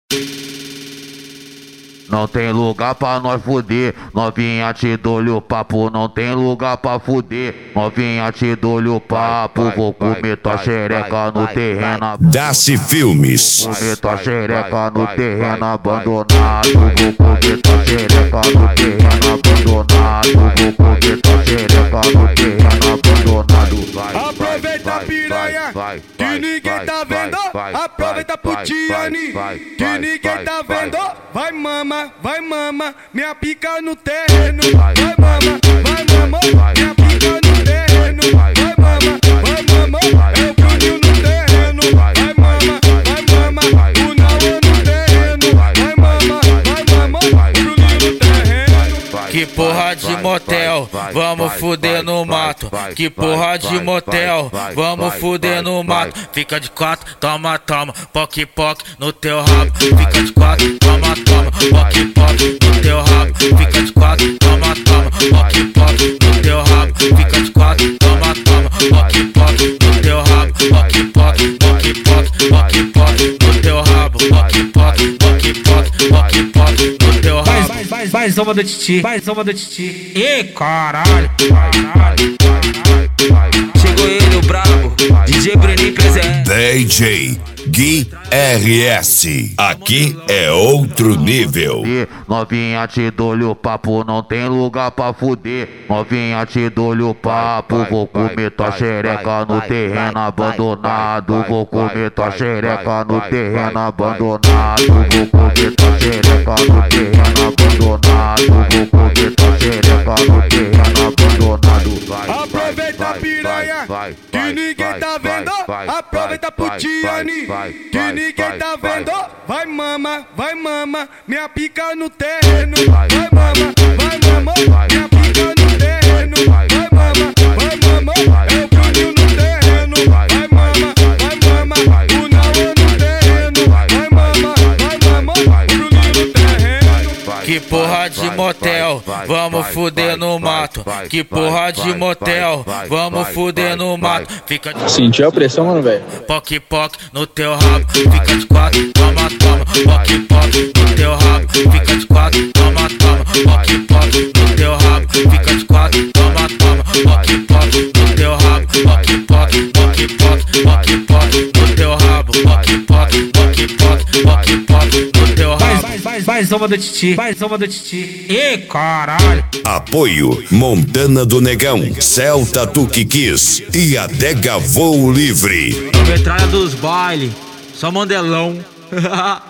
Não tem lugar pra nós fuder, novinha te dou-lhe o papo. Não tem lugar pra fuder, novinha te dou-lhe o papo. Vou comer tua xereca no terreno. Daci Filmes. Comer tua xereca no terreno abandonado. Vou comer tua xereca no terreno abandonado. Vou comer tua xereca no terreno abandonado. Aproveita a piranha, que ninguém tá vendo. Aproveita pro Tiani, que ninguém tá vendo. Vai mama, minha pica no terreno. Vai mama, minha pica no terreno. Vai mama, é o Bruninho no terreno. Vai mama, o Nauê no terreno. Vai mama, o Bruninho no terreno. Que porra de motel, vamos fuder no mato. Que porra de motel, vamos fuder no mato. Fica de quatro, toma, poque no teu rabo. Fica de quatro, toma, poque no teu rabo. Fica de quatro, toma, poque no teu rabo. Fica de quatro, toma, poque no teu rabo. Poque no teu rabo. Poque no teu rabo. Vai, zoma do titi, Ê, caralho. Chegou ele, o brabo, DJ Bruninho presente. DJ Gui RS. Aqui é outro nível. Novinha te dou-lhe o papo, não tem lugar pra fuder. Novinha te dou-lhe o papo. Vou comer tua xereca no terreno abandonado. Vou comer tua xereca no terreno abandonado. Vou comer tua xereca no terreno abandonado. Vou comer tua xereca no terreno abandonado. Aproveita a piranha, que ninguém tá vendo. Aproveita pro Tiani, que ninguém tá vendo. Vai mama, minha pica no terreno. Vai mama, minha pica no terreno. Vai mama, é o Bruninho no terreno. Vai mama, o Nauê no terreno. Vai mama, o Bruninho no terreno. Que porra de motel, vamos fuder no mato. Que porra de motel, vamos fuder no mato. Fica de... Sentiu a pressão, mano, velho? Poque no teu rabo. Fica de quatro, toma, poque no teu rabo. Fica de quatro, toma, poque no teu rabo. Fica de quatro, toma, poque no teu rabo. Poque no teu rabo. Poque no teu rabo. Vai, zoma do titi, Ê, caralho. Apoio Montana do Negão, Celta Tuquiquis e Adega Voo Livre. A metralha dos baile, só mandelão.